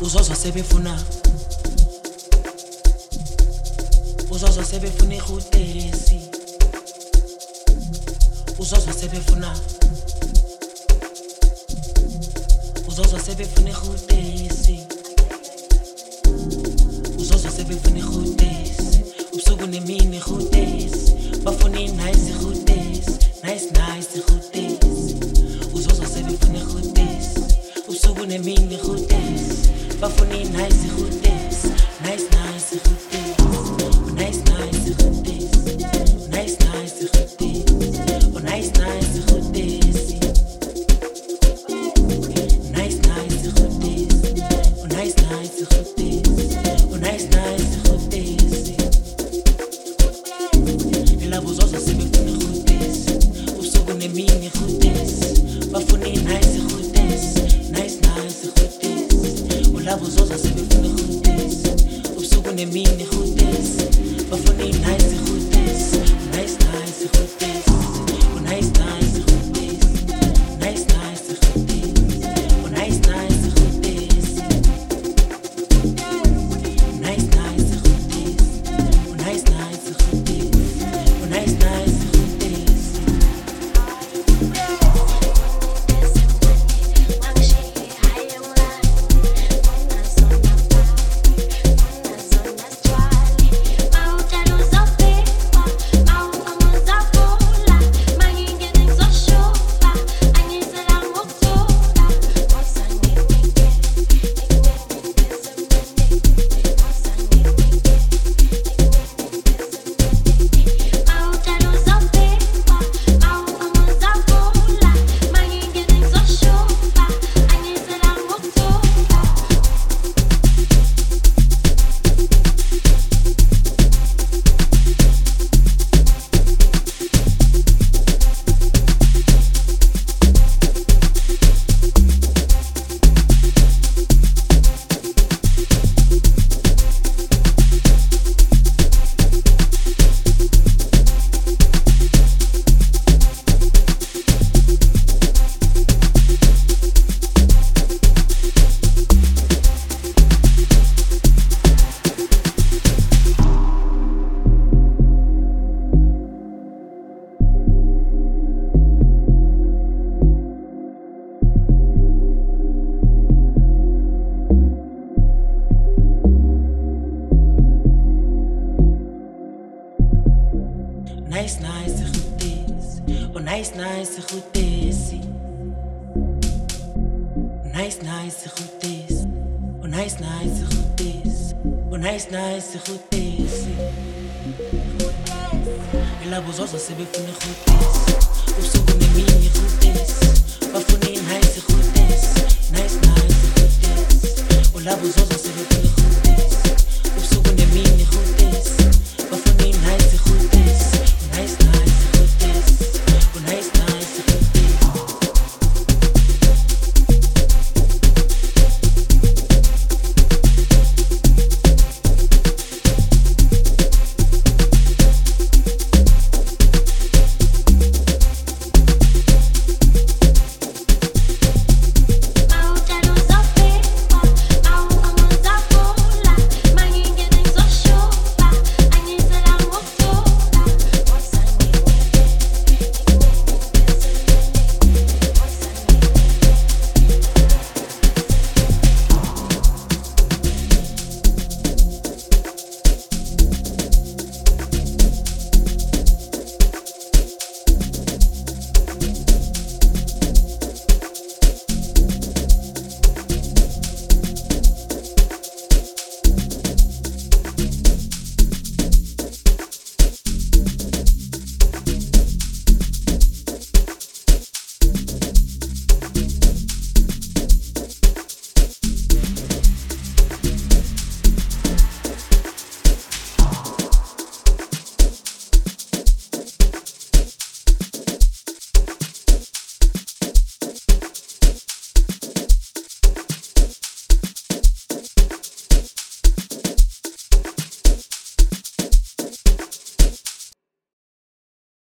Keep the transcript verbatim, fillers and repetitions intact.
uzozwa sebefuna uzozwa sebefuna ihutesi uzozwa sebefuna uzozwa sebefuna ihutesi uzozwa sebefuna ihutesi ubusuku nemini ihutesi bafuna nice ihutesi nice nice ihutesi uzozwa sebefuna ihutesi ubusuku nemini ihutesi bafuna nice ihutesi nice nice ihutesi nice nice ihutesi nice nice ihutesi oh nice nice ihutesi nice nice ihutesi oh nice nice ihutesi oh nice nice ihutesi ilabo uzozwa sebefuna ihutesi ubusuku nemini ihutesi bafuna nice ihutesi nice nice ihutesi ulabo uzozwa sebefuna ihutesi ubusuku nemini ihutesi bafuna nice ihutesi nice nice ihutesi oh nice nice ihutesi nice nice ihutesi oh nice nice ihutesi nice nice ihutesi oh nice nice ihutesi oh nice nice ihutesi nice nice ihutesi oh nice nice ihutesi nice nice ihutesi oh nice nice ihutesi oh nice nice ihutesi ilabo uzozwa sebefuna ihutesi ubusuku nemini